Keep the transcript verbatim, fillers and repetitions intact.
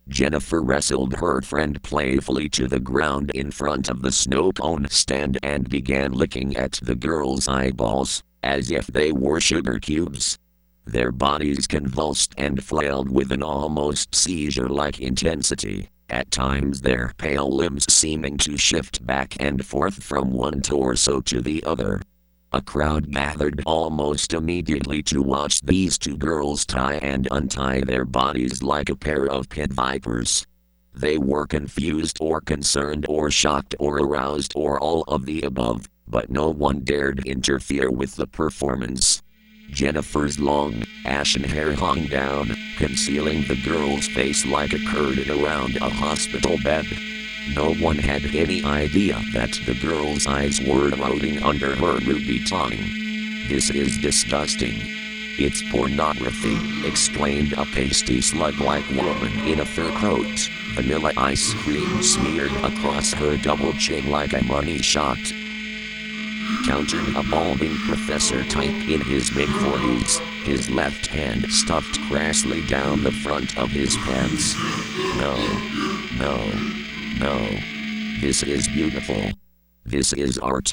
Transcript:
Jennifer wrestled her friend playfully to the ground in front of the snow cone stand and began licking at the girl's eyeballs, as if they were sugar cubes. Their bodies convulsed and flailed with an almost seizure-like intensity, at times their pale limbs seeming to shift back and forth from one torso to the other. A crowd gathered almost immediately to watch these two girls tie and untie their bodies like a pair of pit vipers. They were confused or concerned or shocked or aroused or all of the above, but no one dared interfere with the performance. Jennifer's long, ashen hair hung down, concealing the girl's face like a curtain around a hospital bed. No one had any idea that the girl's eyes were rolling under her ruby tongue. "This is disgusting. It's pornography," exclaimed a pasty slug-like woman in a fur coat, vanilla ice cream smeared across her double chin like a money shot. Countered a balding professor type in his mid-forties, his left hand stuffed crassly down the front of his pants. "No, no, no. This is beautiful. This is art."